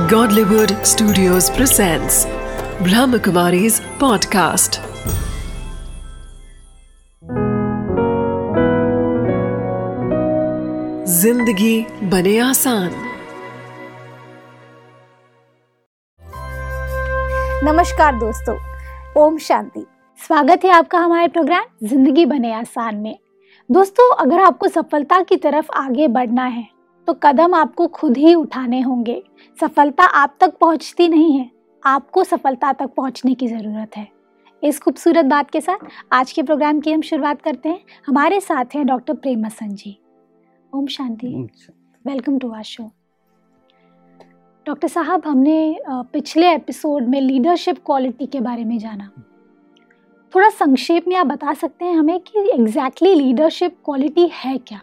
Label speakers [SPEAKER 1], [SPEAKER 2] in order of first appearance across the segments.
[SPEAKER 1] Godlywood Studios presents Brahmakumari's podcast. जिंदगी बने आसान।
[SPEAKER 2] नमस्कार दोस्तों, ओम शांति। स्वागत है आपका हमारे प्रोग्राम जिंदगी बने आसान में। दोस्तों, अगर आपको सफलता की तरफ आगे बढ़ना है तो कदम आपको खुद ही उठाने होंगे। सफलता आप तक पहुंचती नहीं है, आपको सफलता तक पहुंचने की ज़रूरत है। इस खूबसूरत बात के साथ आज के प्रोग्राम की हम शुरुआत करते हैं। हमारे साथ हैं doctor Premson ji. Om Shanti, welcome to our show. Doctor साहब, हमने पिछले एपिसोड में लीडरशिप क्वालिटी के बारे में जाना। थोड़ा संक्षेप में आप बता सकते हैं हमें कि एग्जैक्टली लीडरशिप क्वालिटी है क्या?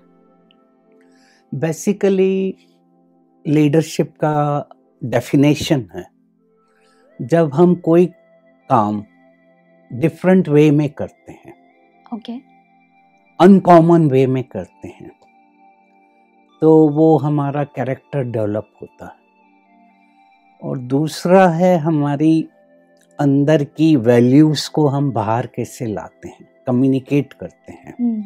[SPEAKER 3] बेसिकली लीडरशिप का डेफिनेशन है जब हम कोई काम डिफरेंट वे में करते हैं,
[SPEAKER 2] ओके,
[SPEAKER 3] अनकॉमन वे में करते हैं, तो वो हमारा कैरेक्टर डेवलप होता है। और दूसरा है हमारी अंदर की वैल्यूज को हम बाहर कैसे लाते हैं, कम्युनिकेट करते हैं।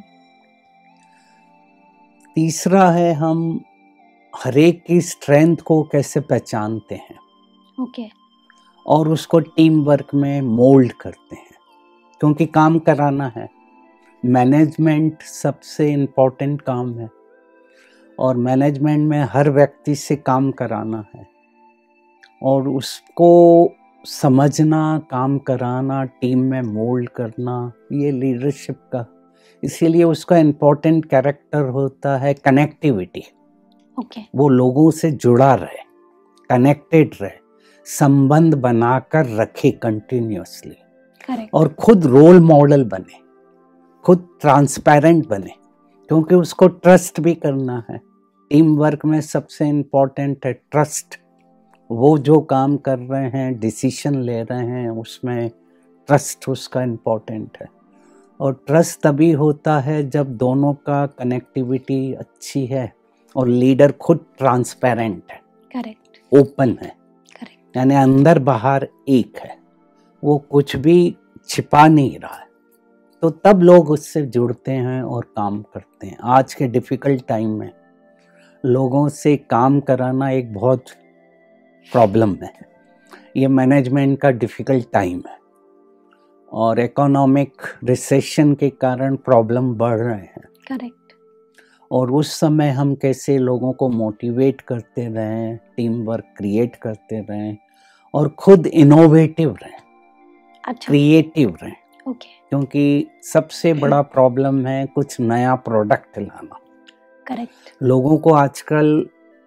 [SPEAKER 3] तीसरा है हम हर एक की स्ट्रेंथ को कैसे पहचानते हैं,
[SPEAKER 2] ओके,
[SPEAKER 3] और उसको टीम वर्क में मोल्ड करते हैं, क्योंकि काम कराना है। मैनेजमेंट सबसे इम्पोर्टेंट काम है और मैनेजमेंट में हर व्यक्ति से काम कराना है और उसको समझना, काम कराना, टीम में मोल्ड करना, ये लीडरशिप का। इसीलिए उसका इम्पोर्टेंट कैरेक्टर होता है कनेक्टिविटी।
[SPEAKER 2] ओके,
[SPEAKER 3] वो लोगों से जुड़ा रहे, कनेक्टेड रहे, संबंध बनाकर रखे कंटिन्यूअसली,
[SPEAKER 2] करेक्ट,
[SPEAKER 3] और खुद रोल मॉडल बने, खुद ट्रांसपेरेंट बने, क्योंकि उसको ट्रस्ट भी करना है। टीम वर्क में सबसे इम्पोर्टेंट है ट्रस्ट। वो जो काम कर रहे हैं, डिसीजन ले रहे हैं, उसमें ट्रस्ट उसका इम्पोर्टेंट है। और ट्रस्ट तभी होता है जब दोनों का कनेक्टिविटी अच्छी है और लीडर खुद ट्रांसपेरेंट है,
[SPEAKER 2] करेक्ट,
[SPEAKER 3] ओपन है,
[SPEAKER 2] करेक्ट,
[SPEAKER 3] यानी अंदर बाहर एक है, वो कुछ भी छिपा नहीं रहा है, तो तब लोग उससे जुड़ते हैं और काम करते हैं। आज के डिफ़िकल्ट टाइम में लोगों से काम कराना एक बहुत प्रॉब्लम है। ये मैनेजमेंट का डिफ़िकल्ट टाइम है और इकोनॉमिक रिसेशन के कारण प्रॉब्लम बढ़ रहे हैं।
[SPEAKER 2] करेक्ट,
[SPEAKER 3] और उस समय हम कैसे लोगों को मोटिवेट करते रहें, टीम वर्क क्रिएट करते रहें और खुद इनोवेटिव रहें,
[SPEAKER 2] अच्छा,
[SPEAKER 3] क्रिएटिव रहें,
[SPEAKER 2] ओके,
[SPEAKER 3] क्योंकि सबसे बड़ा प्रॉब्लम है कुछ नया प्रोडक्ट लाना।
[SPEAKER 2] करेक्ट,
[SPEAKER 3] लोगों को आजकल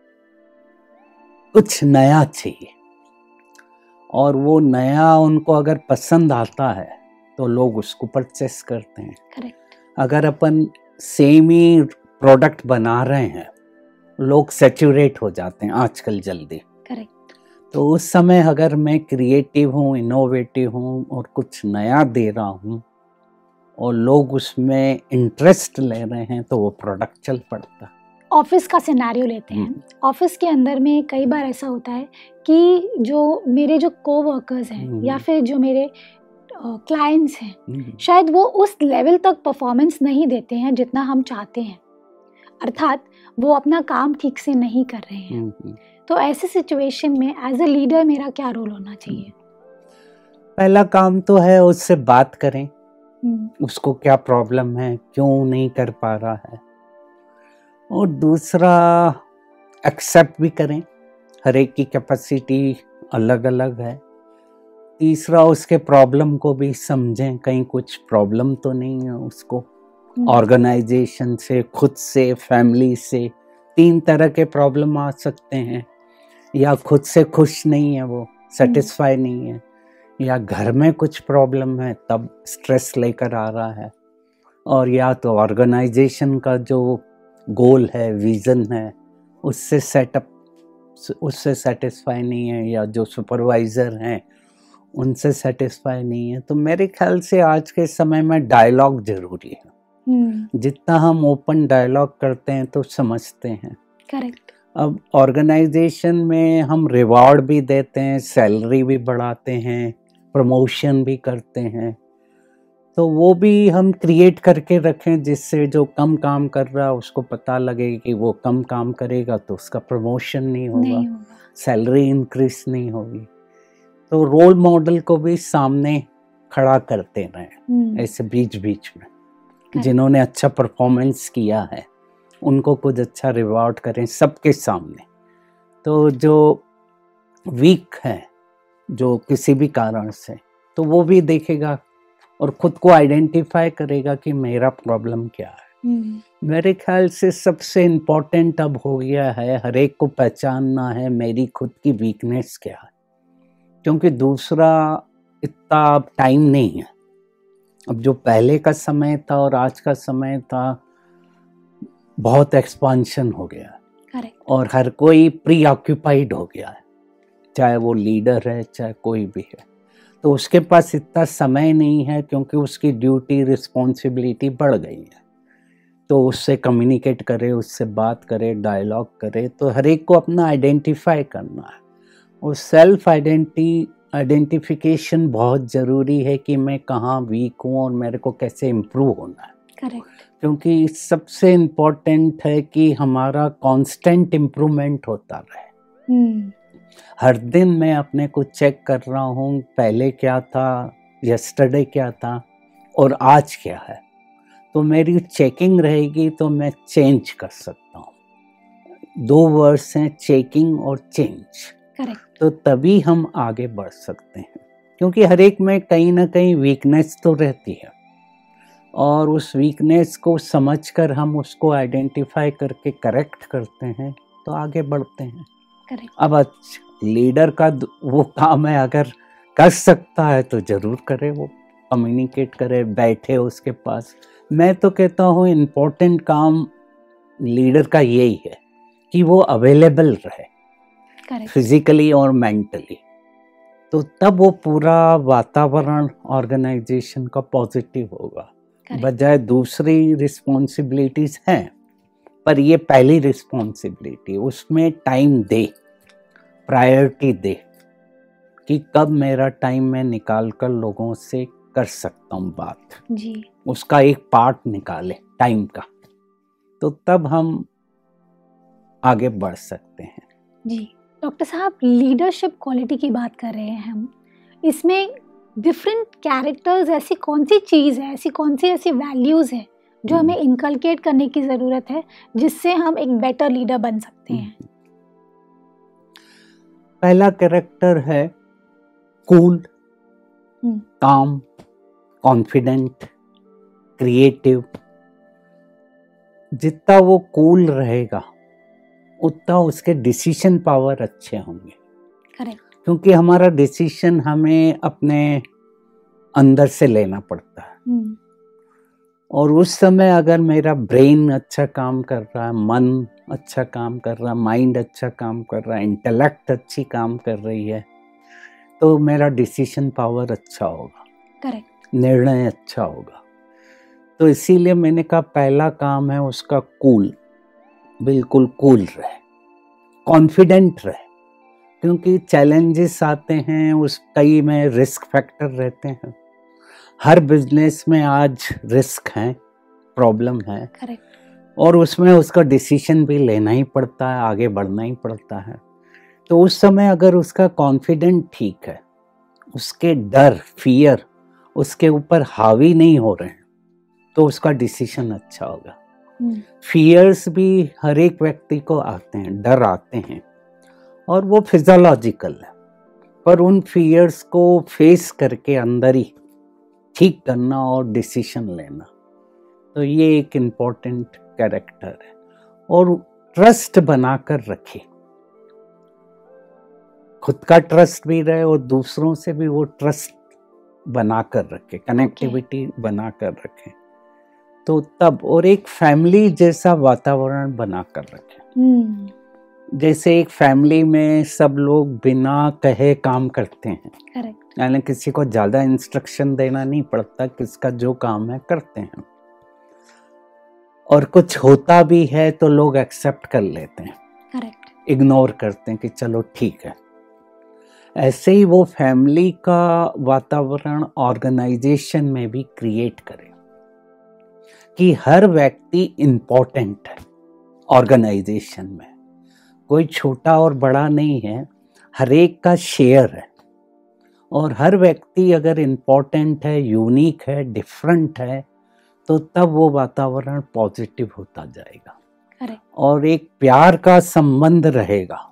[SPEAKER 3] कुछ नया चाहिए और वो नया उनको अगर पसंद आता है तो लोग उसको परचेस करते हैं।
[SPEAKER 2] करेक्ट,
[SPEAKER 3] अगर अपन सेम ही प्रोडक्ट बना रहे हैं, लोग सैचुरेट हो जाते हैं आजकल जल्दी।
[SPEAKER 2] करेक्ट,
[SPEAKER 3] तो उस समय अगर मैं क्रिएटिव हूँ, इनोवेटिव हूँ और कुछ नया दे रहा हूँ और लोग उसमें इंटरेस्ट ले रहे हैं, तो वो प्रोडक्ट चल पड़ता है।
[SPEAKER 2] ऑफिस का सिनेरियो लेते हैं। ऑफिस के अंदर में कई बार ऐसा होता है कि जो मेरे जो कोवर्कर्स हैं या फिर जो मेरे क्लाइंट्स हैं, शायद वो उस लेवल तक परफॉर्मेंस नहीं देते हैं जितना हम चाहते हैं, अर्थात वो अपना काम ठीक से नहीं कर रहे हैं। तो ऐसे सिचुएशन में एज अ लीडर मेरा क्या रोल होना चाहिए?
[SPEAKER 3] पहला काम तो है उससे बात करें, उसको क्या प्रॉब्लम है, क्यों नहीं कर पा रहा है, और दूसरा एक्सेप्ट भी करें, हर एक की कैपेसिटी अलग अलग है। तीसरा उसके प्रॉब्लम को भी समझें, कहीं कुछ प्रॉब्लम तो नहीं है उसको, ऑर्गेनाइजेशन से, खुद से, फैमिली से। 3 तरह के प्रॉब्लम आ सकते हैं, या खुद से खुश नहीं है, वो सेटिस्फाई नहीं है, या घर में कुछ प्रॉब्लम है तब स्ट्रेस लेकर आ रहा है, और या तो ऑर्गेनाइजेशन का जो गोल है, विज़न है, उससे सेटिस्फाई नहीं है, या जो सुपरवाइज़र हैं उनसे सेटिस्फाई नहीं है। तो मेरे ख्याल से आज के समय में डायलॉग ज़रूरी है। जितना हम ओपन डायलॉग करते हैं तो समझते हैं,
[SPEAKER 2] करेक्ट,
[SPEAKER 3] अब ऑर्गेनाइजेशन में हम रिवॉर्ड भी देते हैं, सैलरी भी बढ़ाते हैं, प्रमोशन भी करते हैं, तो वो भी हम क्रिएट करके रखें जिससे जो कम काम कर रहा है उसको पता लगे कि वो कम काम करेगा तो उसका प्रमोशन नहीं होगा, सैलरी इंक्रीज नहीं होगी। तो रोल मॉडल को भी सामने खड़ा करते रहें ऐसे बीच बीच में, जिन्होंने अच्छा परफॉर्मेंस किया है उनको कुछ अच्छा रिवॉर्ड करें सबके सामने। तो जो वीक है जो किसी भी कारण से, तो वो भी देखेगा और खुद को आइडेंटिफाई करेगा कि मेरा प्रॉब्लम क्या है। मेरे ख्याल से सबसे इम्पोर्टेंट अब हो गया है हर एक को पहचानना है मेरी खुद की वीकनेस क्या है, क्योंकि दूसरा इतना अब टाइम नहीं है। अब जो पहले का समय था और आज का समय था बहुत एक्सपांशन हो गया है और हर कोई प्री ऑक्यूपाइड हो गया है, चाहे वो लीडर है चाहे कोई भी है। तो उसके पास इतना समय नहीं है क्योंकि उसकी ड्यूटी रिस्पॉन्सिबिलिटी बढ़ गई है। तो उससे कम्युनिकेट करे, उससे बात करे, डायलॉग करे, तो हर एक को अपना आइडेंटिफाई करना है। और सेल्फ आइडेंटिफिकेशन बहुत ज़रूरी है कि मैं कहाँ वीक हूँ और मेरे को कैसे इम्प्रूव होना है।
[SPEAKER 2] करेक्ट।
[SPEAKER 3] क्योंकि सबसे इम्पोर्टेंट है कि हमारा कांस्टेंट इम्प्रूवमेंट होता रहे। हर दिन मैं अपने को चेक कर रहा हूँ, पहले क्या था, यस्टरडे क्या था और आज क्या है। तो मेरी चेकिंग रहेगी तो मैं चेंज कर सकता हूँ। 2 वर्ड्स हैं, चेकिंग और चेंज।
[SPEAKER 2] करेक्ट।
[SPEAKER 3] तो तभी हम आगे बढ़ सकते हैं, क्योंकि हर एक में कहीं ना कहीं वीकनेस तो रहती है और उस वीकनेस को समझकर हम उसको आइडेंटिफाई करके करेक्ट करते हैं तो आगे बढ़ते हैं।
[SPEAKER 2] करेक्ट।
[SPEAKER 3] अब लीडर का वो काम है, अगर कर सकता है तो जरूर करे, वो कम्युनिकेट करे, बैठे उसके पास। मैं तो कहता हूँ इम्पोर्टेंट काम लीडर का यही है कि वो अवेलेबल रहे फिजिकली और मेंटली, तो तब वो पूरा वातावरण ऑर्गेनाइजेशन का पॉजिटिव होगा। बजाय दूसरी रिस्पॉन्सिबिलिटीज हैं पर ये पहली रिस्पॉन्सिबिलिटी, उसमें टाइम दे, प्रायोरिटी दे कि कब मेरा टाइम मैं निकाल कर लोगों से कर सकता हूँ बात
[SPEAKER 2] जी।
[SPEAKER 3] उसका एक पार्ट निकाले टाइम का, तो तब हम आगे बढ़ सकते हैं।
[SPEAKER 2] जी डॉक्टर साहब, लीडरशिप क्वालिटी की बात कर रहे हैं हम, इसमें डिफरेंट कैरेक्टर्स, ऐसी कौन सी चीज़ है, ऐसी कौन सी ऐसी वैल्यूज़ है जो हमें इनकलकेट करने की ज़रूरत है जिससे हम एक बेटर लीडर बन सकते हैं?
[SPEAKER 3] पहला कैरेक्टर है कूल, काम, कॉन्फिडेंट, क्रिएटिव। जितना वो कूल रहेगा उतना उसके डिसीजन पावर अच्छे होंगे।
[SPEAKER 2] करेक्ट।
[SPEAKER 3] क्योंकि हमारा डिसीजन हमें अपने अंदर से लेना पड़ता है और उस समय अगर मेरा ब्रेन अच्छा काम कर रहा है, मन अच्छा काम कर रहा है, माइंड अच्छा काम कर रहा है, इंटेलेक्ट अच्छी काम कर रही है, तो मेरा डिसीजन पावर अच्छा होगा।
[SPEAKER 2] करेक्ट।
[SPEAKER 3] निर्णय अच्छा होगा। तो इसीलिए मैंने कहा पहला काम है उसका कूल, बिल्कुल कूल रहे, कॉन्फिडेंट रहे, क्योंकि चैलेंजेस आते हैं, उस कई में रिस्क फैक्टर रहते हैं। हर बिजनेस में आज रिस्क है, प्रॉब्लम है।
[SPEAKER 2] करेक्ट।
[SPEAKER 3] और उसमें उसका डिसीजन भी लेना ही पड़ता है, आगे बढ़ना ही पड़ता है। तो उस समय अगर उसका कॉन्फिडेंट ठीक है, उसके डर, फियर उसके ऊपर हावी नहीं हो रहे हैं, तो उसका डिसीजन अच्छा होगा। फियर्स भी हर एक व्यक्ति को आते हैं, डर आते हैं और वो फिजियोलॉजिकल है, पर उन फियर्स को फेस करके अंदर ही ठीक करना और डिसीजन लेना, तो ये एक इम्पोर्टेंट कैरेक्टर है। और ट्रस्ट बनाकर रखे, खुद का ट्रस्ट भी रहे और दूसरों से भी वो ट्रस्ट बनाकर रखे, कनेक्टिविटी बनाकर रखे, तो तब। और एक फैमिली जैसा वातावरण बनाकर रखे। जैसे एक फैमिली में सब लोग बिना कहे काम करते हैं।
[SPEAKER 2] करेक्ट।
[SPEAKER 3] यानी किसी को ज़्यादा इंस्ट्रक्शन देना नहीं पड़ता, किसका जो काम है करते हैं। और कुछ होता भी है तो लोग एक्सेप्ट कर लेते हैं।
[SPEAKER 2] करेक्ट।
[SPEAKER 3] इग्नोर करते हैं कि चलो ठीक है। ऐसे ही वो फैमिली का वातावरण ऑर्गेनाइजेशन में भी क्रिएट करें कि हर व्यक्ति इम्पोर्टेंट है ऑर्गेनाइजेशन में, कोई छोटा और बड़ा नहीं है, हर एक का शेयर है। और हर व्यक्ति अगर इम्पोर्टेंट है, यूनिक है, डिफरेंट है, तो तब वो वातावरण पॉजिटिव होता जाएगा।
[SPEAKER 2] करेक्ट।
[SPEAKER 3] और एक प्यार का संबंध रहेगा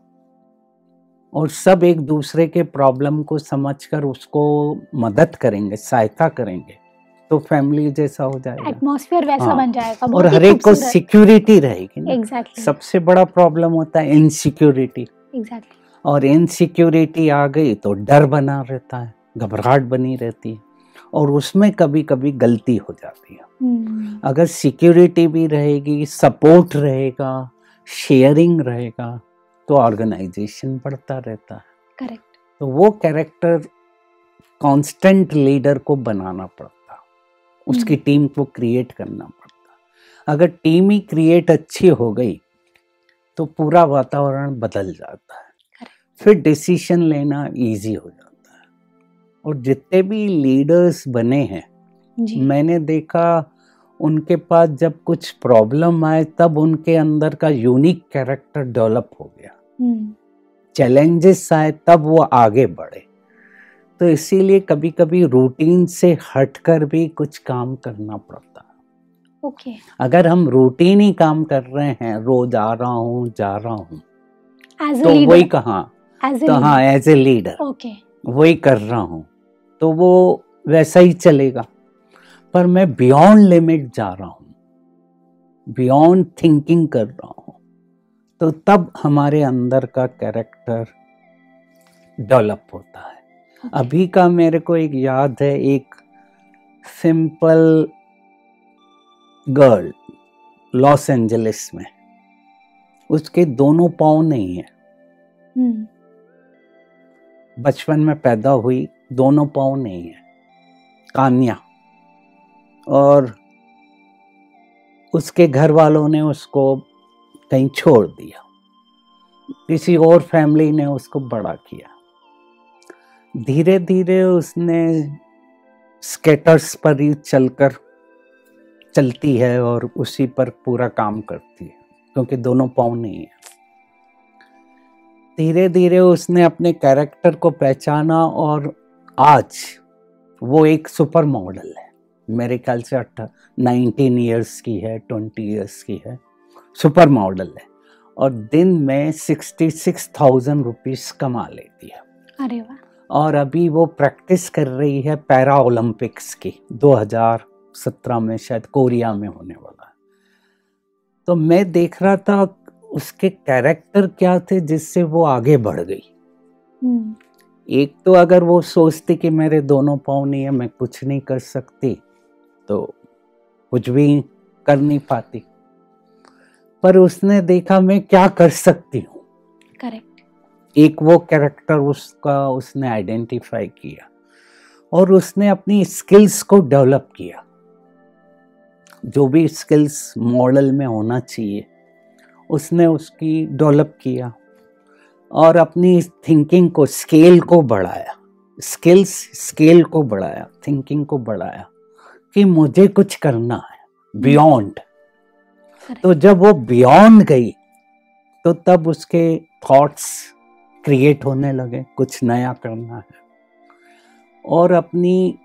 [SPEAKER 3] और सब एक दूसरे के प्रॉब्लम को समझकर उसको मदद करेंगे, सहायता करेंगे, तो फैमिली जैसा हो जाएगा,
[SPEAKER 2] एटमॉस्फेयर वैसा बन जाएगा।
[SPEAKER 3] और हर एक को सिक्योरिटी रहेगी ना।
[SPEAKER 2] एग्जैक्टली।
[SPEAKER 3] सबसे बड़ा प्रॉब्लम होता है इनसिक्योरिटी।
[SPEAKER 2] एग्जैक्टली।
[SPEAKER 3] और इनसिक्योरिटी आ गई तो डर बना रहता है, घबराहट बनी रहती है, और उसमें कभी कभी गलती हो जाती है। अगर सिक्योरिटी भी रहेगी, सपोर्ट रहेगा, शेयरिंग रहेगा, तो ऑर्गेनाइजेशन बढ़ता रहता है।
[SPEAKER 2] करेक्ट।
[SPEAKER 3] तो वो कैरेक्टर कांस्टेंट लीडर को बनाना पड़ता, उसकी टीम को क्रिएट करना पड़ता। अगर टीम ही क्रिएट अच्छी हो गई तो पूरा वातावरण बदल जाता है, फिर डिसीजन लेना इजी हो जाता है। और जितने भी लीडर्स बने हैं मैंने देखा, उनके पास जब कुछ प्रॉब्लम आए तब उनके अंदर का यूनिक कैरेक्टर डेवलप हो गया। चैलेंजेस आए तब वो आगे बढ़े। तो इसीलिए कभी कभी रूटीन से हटकर भी कुछ काम करना पड़ता है।
[SPEAKER 2] ओके।
[SPEAKER 3] अगर हम रूटीन ही काम कर रहे हैं, रोज आ रहा हूँ जा रहा हूँ, तो वही कहाँ, तो हाँ एज ए लीडर वही कर रहा हूँ, तो वो वैसा ही चलेगा। पर मैं बियॉन्ड लिमिट जा रहा हूँ, बियॉन्ड थिंकिंग कर रहा हूँ, तो तब हमारे अंदर का कैरेक्टर डेवलप होता है। अभी का मेरे को एक याद है, एक सिंपल गर्ल लॉस एंजलिस में, उसके दोनों पाँव नहीं है, बचपन में पैदा हुई, दोनों पाँव नहीं है, कान्या। और उसके घर वालों ने उसको कहीं छोड़ दिया, किसी और फैमिली ने उसको बड़ा किया। धीरे धीरे उसने स्केटर्स पर ही चलती है और उसी पर पूरा काम करती है, क्योंकि दोनों पाँव नहीं है। धीरे धीरे उसने अपने कैरेक्टर को पहचाना और आज वो एक सुपर मॉडल है। मेरे ख्याल से 19 ईयर्स की है, 20 ईयर्स की है, सुपर मॉडल है, और दिन में 66,000 रुपीस कमा लेती है।
[SPEAKER 2] अरे वाह। और
[SPEAKER 3] अभी वो प्रैक्टिस कर रही है पैरा ओलंपिक्स की, 2017 में शायद कोरिया में होने वाला है। तो मैं देख रहा था उसके कैरेक्टर क्या थे जिससे वो आगे बढ़ गई। एक तो अगर वो सोचती कि मेरे दोनों पाँव नहीं है, मैं कुछ नहीं कर सकती, तो कुछ भी कर नहीं पाती, पर उसने देखा मैं क्या कर सकती हूँ।
[SPEAKER 2] करेक्ट।
[SPEAKER 3] एक वो कैरेक्टर उसने आइडेंटिफाई किया और उसने अपनी स्किल्स को डेवलप किया, जो भी स्किल्स मॉडल में होना चाहिए उसने उसकी डेवलप किया, और अपनी थिंकिंग को, स्केल को बढ़ाया, स्केल को बढ़ाया, थिंकिंग को बढ़ाया कि मुझे कुछ करना है बियॉन्ड। तो जब वो बियॉन्ड गई तो तब उसके थॉट्स क्रिएट होने लगे, कुछ नया करना है। और अपनी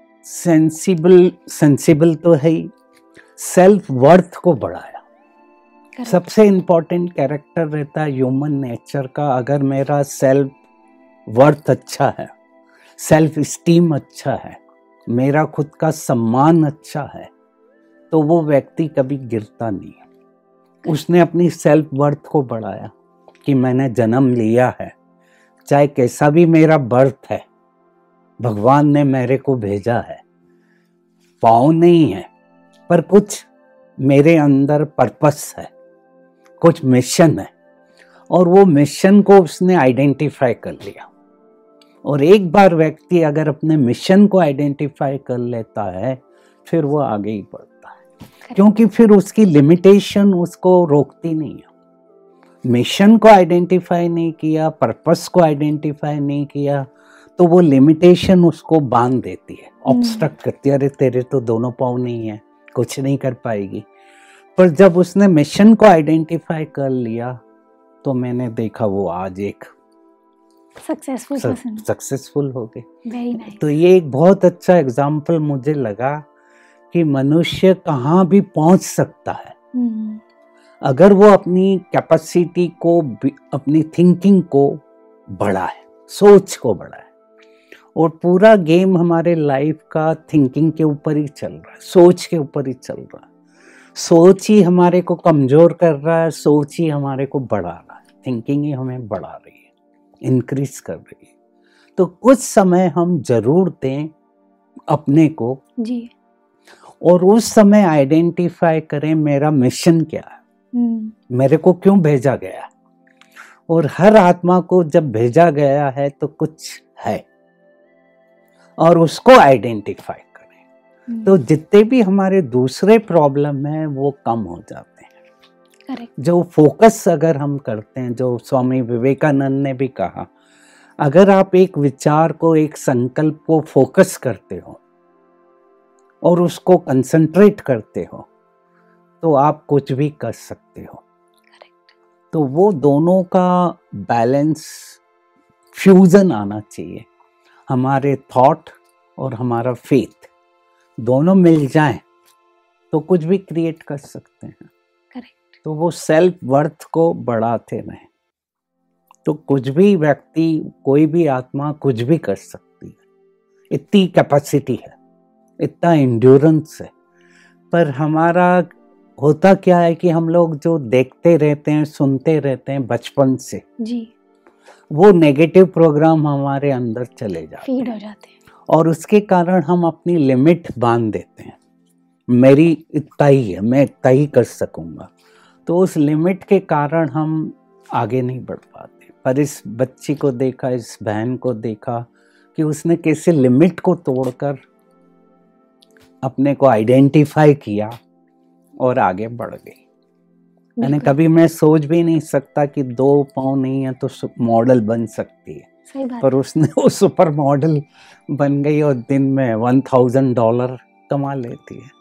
[SPEAKER 3] सेंसिबल तो है ही, सेल्फ वर्थ को बढ़ाया। सबसे इम्पोर्टेंट कैरेक्टर रहता है ह्यूमन नेचर का, अगर मेरा सेल्फ वर्थ अच्छा है, सेल्फ स्टीम अच्छा है, मेरा खुद का सम्मान अच्छा है, तो वो व्यक्ति कभी गिरता नहीं है। उसने अपनी सेल्फ वर्थ को बढ़ाया कि मैंने जन्म लिया है, चाहे कैसा भी मेरा बर्थ है, भगवान ने मेरे को भेजा है, पाँव नहीं है, पर कुछ मेरे अंदर पर्पस है, कुछ मिशन है, और वो मिशन को उसने आइडेंटिफाई कर लिया। और एक बार व्यक्ति अगर अपने मिशन को आइडेंटिफाई कर लेता है, फिर वो आगे ही बढ़ता है, क्योंकि फिर उसकी लिमिटेशन उसको रोकती नहीं है। मिशन को आइडेंटिफाई नहीं किया, पर्पस को आइडेंटिफाई नहीं किया, तो वो लिमिटेशन उसको बांध देती है, ऑब्स्ट्रक्ट करती है। अरे तेरे तो दोनों पाँव नहीं है, कुछ नहीं कर पाएगी। पर जब उसने मिशन को आइडेंटिफाई कर लिया तो मैंने देखा वो आज एक सक्सेसफुल हो गए।
[SPEAKER 2] Very nice.
[SPEAKER 3] तो ये एक बहुत अच्छा एग्जाम्पल मुझे लगा कि मनुष्य कहाँ भी पहुंच सकता है अगर वो अपनी कैपेसिटी को, अपनी थिंकिंग को बढ़ाए, सोच को बढ़ाए। और पूरा गेम हमारे लाइफ का थिंकिंग के ऊपर ही चल रहा है, सोच के ऊपर ही चल रहा है। सोच ही हमारे को कमजोर कर रहा है, सोच ही हमारे को बढ़ा रहा है, थिंकिंग ही हमें बढ़ा रही है, इंक्रीज कर रही है। तो कुछ समय हम जरूर दें अपने को
[SPEAKER 2] जी,
[SPEAKER 3] और उस समय आइडेंटिफाई करें मेरा मिशन क्या है, मेरे को क्यों भेजा गया। और हर आत्मा को जब भेजा गया है तो कुछ है, और उसको आइडेंटिफाई करें तो जितने भी हमारे दूसरे प्रॉब्लम हैं वो कम हो जाते हैं।
[SPEAKER 2] करेक्ट।
[SPEAKER 3] जो फोकस अगर हम करते हैं, जो स्वामी विवेकानंद ने भी कहा, अगर आप एक विचार को, एक संकल्प को फोकस करते हो और उसको कंसंट्रेट करते हो तो आप कुछ भी कर सकते हो। तो वो दोनों का बैलेंस, फ्यूजन आना चाहिए। हमारे थॉट और हमारा फेथ दोनों मिल जाएं तो कुछ भी क्रिएट कर सकते हैं।
[SPEAKER 2] करेक्ट।
[SPEAKER 3] तो वो सेल्फ वर्थ को बढ़ाते रहें तो कुछ भी व्यक्ति, कोई भी आत्मा कुछ भी कर सकती है। इतनी कैपेसिटी है, इतना एंड्योरेंस है। पर हमारा होता क्या है कि हम लोग जो देखते रहते हैं, सुनते रहते हैं बचपन से
[SPEAKER 2] जी,
[SPEAKER 3] वो नेगेटिव प्रोग्राम हमारे अंदर चले जाते हैं,
[SPEAKER 2] फीड हो जाते हैं।
[SPEAKER 3] और उसके कारण हम अपनी लिमिट बांध देते हैं। मेरी इतना ही है, मैं इतना ही कर सकूंगा। तो उस लिमिट के कारण हम आगे नहीं बढ़ पाते। पर इस बच्ची को देखा, इस बहन को देखा कि उसने कैसे लिमिट को तोड़कर अपने को आइडेंटिफाई किया और आगे बढ़ गई। मैंने कभी मैं सोच भी नहीं सकता कि 2 पाँव नहीं है तो मॉडल बन सकती है।
[SPEAKER 2] सही बात।
[SPEAKER 3] पर उसने वो सुपर मॉडल बन गई और दिन में $1000 कमा लेती है।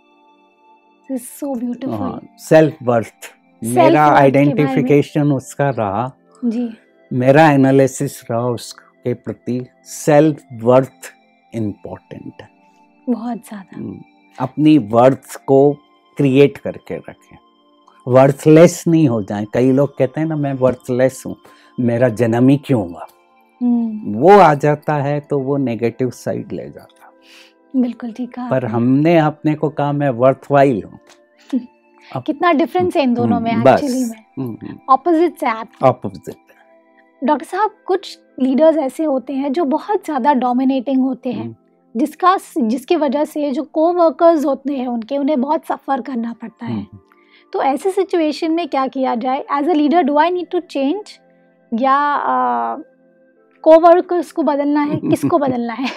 [SPEAKER 2] So beautiful.
[SPEAKER 3] सेल्फ वर्थ, मेरा आइडेंटिफिकेशन उसका रहा
[SPEAKER 2] जी,
[SPEAKER 3] मेरा एनालिसिस रहा उसके प्रति। सेल्फ वर्थ इम्पोर्टेंट है
[SPEAKER 2] बहुत ज्यादा।
[SPEAKER 3] अपनी वर्थ को क्रिएट करके रखें, वर्थलेस नहीं हो जाए। कई लोग कहते हैं ना मैं वर्थलेस हूँ, मेरा जन्म ही क्यों हुआ, वो आ जाता है तो वो नेगेटिव साइड ले जाता है।
[SPEAKER 2] बिल्कुल ठीक कहा।
[SPEAKER 3] पर हमने अपने को कहा मैं वर्थवाइल हूँ।
[SPEAKER 2] कितना डिफरेंस है इन दोनों में एक्चुअली में, ऑपोजिट है आप।
[SPEAKER 3] ऑपोजिट।
[SPEAKER 2] डॉक्टर साहब, कुछ लीडर्स ऐसे होते हैं जो बहुत ज्यादा डोमिनेटिंग होते हैं, जिसकी वजह से जो को-वर्कर्स होते हैं उन्हें बहुत सफ़र करना पड़ता है। तो ऐसे सिचुएशन में क्या किया जाए? As a leader do I need to change, या को-वर्कर्स को बदलना है, किसको बदलना है?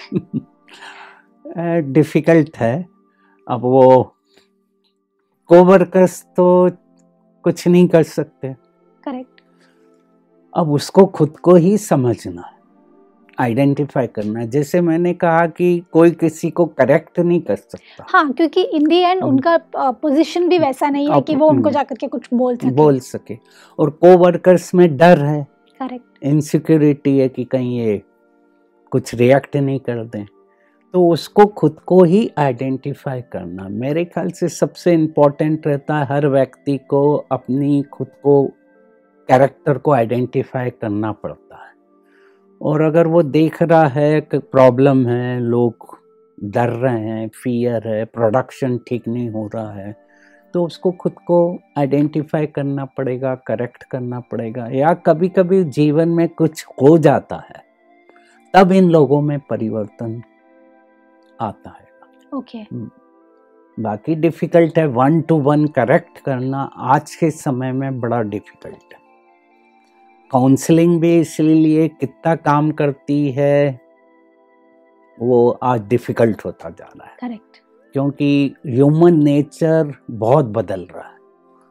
[SPEAKER 3] डिफिकल्ट है। अब वो को-वर्कर्स तो कुछ नहीं कर सकते।
[SPEAKER 2] करेक्ट।
[SPEAKER 3] अब उसको खुद को ही समझना है, आइडेंटिफाई करना है। जैसे मैंने कहा कि कोई किसी को करेक्ट नहीं कर सकता।
[SPEAKER 2] हाँ, क्योंकि इन दी एंड उनका पोजीशन भी वैसा नहीं है कि वो उनको जाकर के कुछ बोल सके।
[SPEAKER 3] और को-वर्कर्स में डर है,
[SPEAKER 2] करेक्ट,
[SPEAKER 3] इनसिक्योरिटी है कि कहीं ये कुछ रिएक्ट नहीं कर दें। तो उसको खुद को ही आइडेंटिफाई करना मेरे ख्याल से सबसे इम्पोर्टेंट रहता है। हर व्यक्ति को अपनी खुद को, कैरेक्टर को आइडेंटिफाई करना पड़ता है। और अगर वो देख रहा है कि प्रॉब्लम है, लोग डर रहे हैं, फियर है, प्रोडक्शन ठीक नहीं हो रहा है, तो उसको खुद को आइडेंटिफाई करना पड़ेगा, करेक्ट करना पड़ेगा। या कभी कभी जीवन में कुछ हो जाता है तब इन लोगों में परिवर्तन आता है।
[SPEAKER 2] ओके।
[SPEAKER 3] बाकी डिफिकल्ट है, 1 to 1 करेक्ट करना आज के समय में बड़ा डिफिकल्ट है। काउंसलिंग भी इसलिए कितना काम करती है वो आज डिफिकल्ट होता जा रहा है।
[SPEAKER 2] करेक्ट।
[SPEAKER 3] क्योंकि ह्यूमन नेचर बहुत बदल रहा है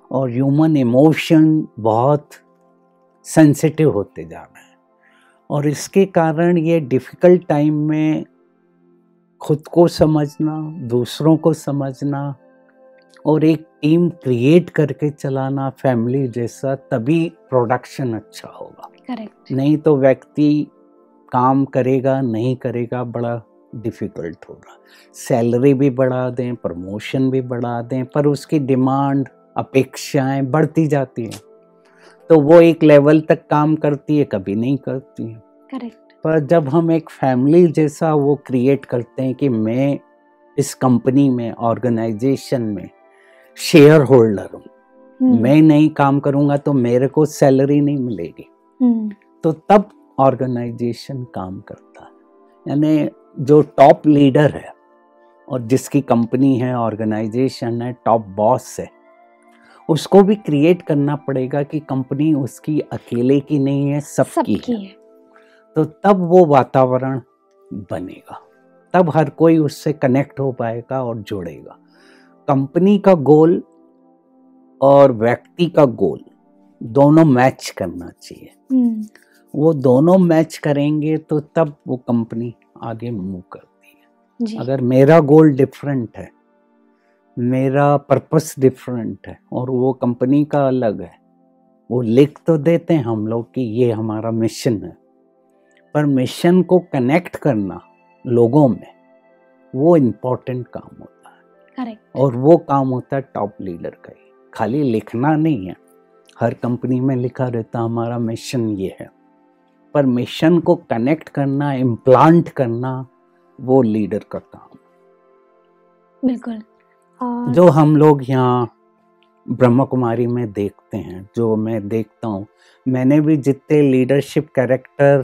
[SPEAKER 3] और ह्यूमन इमोशन बहुत सेंसिटिव होते जा रहे हैं, और इसके कारण ये डिफ़िकल्ट टाइम में खुद को समझना, दूसरों को समझना और एक टीम क्रिएट करके चलाना फैमिली जैसा, तभी प्रोडक्शन अच्छा होगा।
[SPEAKER 2] करेक्ट।
[SPEAKER 3] नहीं तो व्यक्ति काम करेगा नहीं करेगा, बड़ा डिफ़िकल्ट होगा। सैलरी भी बढ़ा दें, प्रमोशन भी बढ़ा दें, पर उसकी डिमांड, अपेक्षाएं बढ़ती जाती हैं, तो वो एक लेवल तक काम करती है, कभी नहीं करती है।
[SPEAKER 2] करेक्ट।
[SPEAKER 3] पर जब हम एक फैमिली जैसा वो क्रिएट करते हैं कि मैं इस कंपनी में, ऑर्गेनाइजेशन में शेयर होल्डर हूँ, मैं नहीं काम करूँगा तो मेरे को सैलरी नहीं मिलेगी, तो तब ऑर्गेनाइजेशन काम करता है। यानी जो टॉप लीडर है और जिसकी कंपनी है, ऑर्गेनाइजेशन है, टॉप बॉस है, उसको भी क्रिएट करना पड़ेगा कि कंपनी उसकी अकेले की नहीं है, सबकी है। तो तब वो वातावरण बनेगा, तब हर कोई उससे कनेक्ट हो पाएगा और जुड़ेगा। कंपनी का गोल और व्यक्ति का गोल दोनों मैच करना चाहिए। वो दोनों मैच करेंगे तो तब वो कंपनी आगे मूव करती है। अगर मेरा गोल डिफरेंट है, मेरा पर्पस डिफरेंट है और वो कंपनी का अलग है, वो लिख तो देते हैं हम लोग कि ये हमारा मिशन है, पर मिशन को कनेक्ट करना लोगों में, वो इम्पोर्टेंट काम होता है।
[SPEAKER 2] करेक्ट।
[SPEAKER 3] और वो काम होता है टॉप लीडर का ही। खाली लिखना नहीं है, हर कंपनी में लिखा रहता हमारा मिशन ये है, पर मिशन को कनेक्ट करना, इम्प्लांट करना, वो लीडर का काम।
[SPEAKER 2] बिल्कुल।
[SPEAKER 3] जो हम लोग यहाँ ब्रह्म कुमारी में देखते हैं, जो मैं देखता हूँ, मैंने भी जितने लीडरशिप कैरेक्टर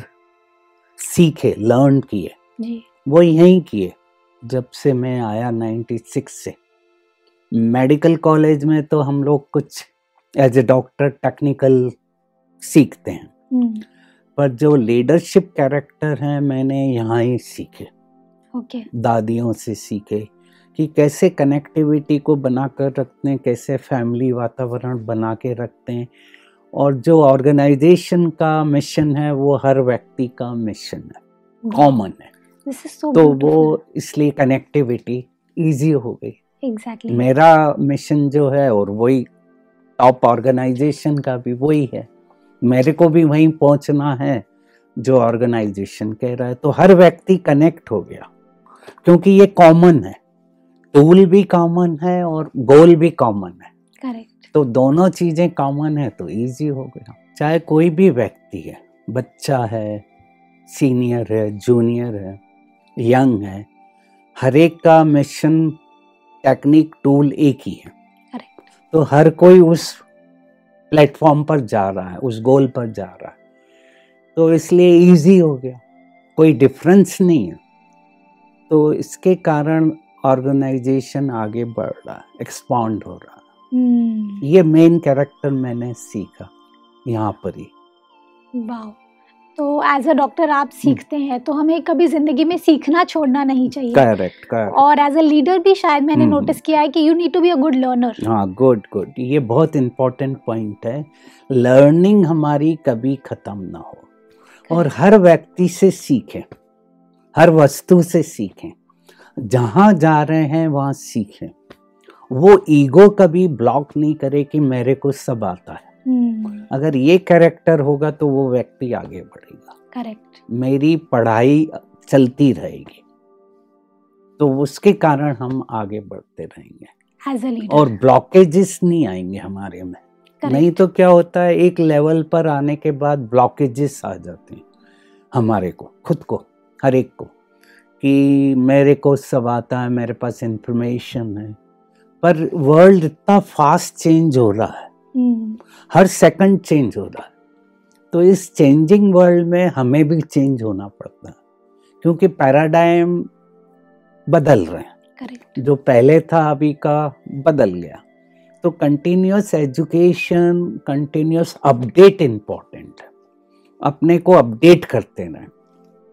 [SPEAKER 3] सीखे, लर्न किए, वो यहीं किए जब से मैं आया 96 से। मेडिकल कॉलेज में तो हम लोग कुछ एज ए डॉक्टर टेक्निकल सीखते हैं, पर जो लीडरशिप कैरेक्टर हैं मैंने यहाँ ही सीखे। दादियों से सीखे कि कैसे कनेक्टिविटी को बना कर रखते हैं, कैसे फैमिली वातावरण बना के रखते हैं, और जो ऑर्गेनाइजेशन का मिशन है वो हर व्यक्ति का मिशन है, कॉमन है। तो वो इसलिए कनेक्टिविटी इजी हो गई।
[SPEAKER 2] Exactly.
[SPEAKER 3] मेरा मिशन जो है और वही टॉप ऑर्गेनाइजेशन का भी वही है, मेरे को भी वहीं पहुंचना है जो ऑर्गेनाइजेशन कह रहा है। तो हर व्यक्ति कनेक्ट हो गया क्योंकि ये कॉमन है, टूल भी कॉमन है और गोल भी कॉमन है।
[SPEAKER 2] करेक्ट।
[SPEAKER 3] तो दोनों चीजें कॉमन है तो इजी हो गया। चाहे कोई भी व्यक्ति है, बच्चा है, सीनियर है, जूनियर है, यंग है, हर एक का मिशन, टेक्निक, टूल एक ही है।
[SPEAKER 2] करेक्ट।
[SPEAKER 3] तो हर कोई उस प्लेटफॉर्म पर जा रहा है, उस गोल पर जा रहा है, तो इसलिए इजी हो गया, कोई डिफरेंस नहीं है। तो इसके कारण ऑर्गेनाइजेशन आगे बढ़ रहा है, एक्सपांड हो रहा है। ये मेन कैरेक्टर मैंने सीखा यहाँ पर ही।
[SPEAKER 2] वाह। तो एज अ डॉक्टर आप सीखते हैं, तो हमें कभी जिंदगी में सीखना छोड़ना नहीं चाहिए।
[SPEAKER 3] करेक्ट।
[SPEAKER 2] और एज अ लीडर भी शायद मैंने नोटिस किया है कि you need to be a good learner.
[SPEAKER 3] हाँ, गुड। ये बहुत इम्पोर्टेंट पॉइंट है। लर्निंग हमारी कभी खत्म ना हो और हर व्यक्ति से सीखें, हर वस्तु से सीखें, जहाँ जा रहे हैं वहाँ सीखें। वो ईगो कभी ब्लॉक नहीं करे कि मेरे को सब आता है। अगर ये कैरेक्टर होगा तो वो व्यक्ति आगे बढ़ेगा।
[SPEAKER 2] करेक्ट।
[SPEAKER 3] मेरी पढ़ाई चलती रहेगी तो उसके कारण हम आगे बढ़ते रहेंगे
[SPEAKER 2] एज अ लीडर,
[SPEAKER 3] और ब्लॉकेजेस नहीं आएंगे हमारे में। नहीं तो क्या होता है, एक लेवल पर आने के बाद ब्लॉकेजेस आ जाते हैं हमारे को, खुद को, हर एक को, कि मेरे को सब आता है, मेरे पास इंफॉर्मेशन है। पर वर्ल्ड इतना फास्ट चेंज हो रहा है, हर सेकंड चेंज हो रहा है। तो इस चेंजिंग वर्ल्ड में हमें भी चेंज होना पड़ता है क्योंकि पैराडाइम बदल रहे हैं।
[SPEAKER 2] करेक्ट।
[SPEAKER 3] जो पहले था अभी का बदल गया। तो continuous education, continuous update important है। अपने को अपडेट करते रहें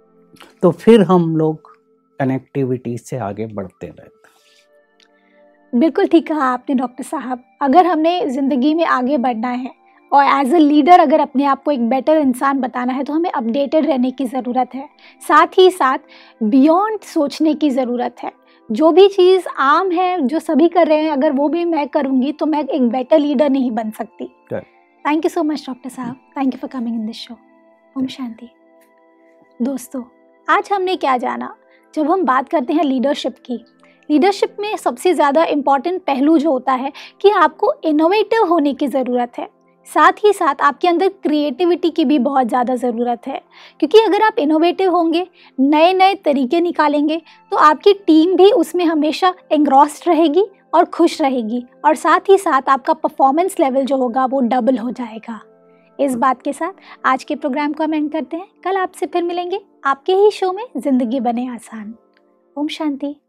[SPEAKER 3] तो फिर हम लोग कनेक्टिविटी से आगे बढ़ते रहते हैं।
[SPEAKER 2] बिल्कुल ठीक कहा आपने डॉक्टर साहब। अगर हमने ज़िंदगी में आगे बढ़ना है और एज अ लीडर अगर अपने आप को एक बेटर इंसान बताना है तो हमें अपडेटेड रहने की ज़रूरत है, साथ ही साथ बियॉन्ड सोचने की ज़रूरत है। जो भी चीज़ आम है, जो सभी कर रहे हैं, अगर वो भी मैं करूँगी तो मैं एक बेटर लीडर नहीं बन सकती। Thank you so much doctor साहब, thank you for coming in this show. Om Shanti. दोस्तों, आज हमने क्या जाना, जब हम बात करते हैं लीडरशिप की, लीडरशिप में सबसे ज़्यादा इम्पॉर्टेंट पहलू जो होता है कि आपको इनोवेटिव होने की ज़रूरत है, साथ ही साथ आपके अंदर क्रिएटिविटी की भी बहुत ज़्यादा ज़रूरत है। क्योंकि अगर आप इनोवेटिव होंगे, नए नए तरीके निकालेंगे, तो आपकी टीम भी उसमें हमेशा एंग्रॉस्ड रहेगी और खुश रहेगी, और साथ ही साथ आपका परफॉर्मेंस लेवल जो होगा वो डबल हो जाएगा। इस बात के साथ आज के प्रोग्राम को हम एंड करते हैं। कल आपसे फिर मिलेंगे आपके ही शो में ज़िंदगी बने आसान। ओम शांति।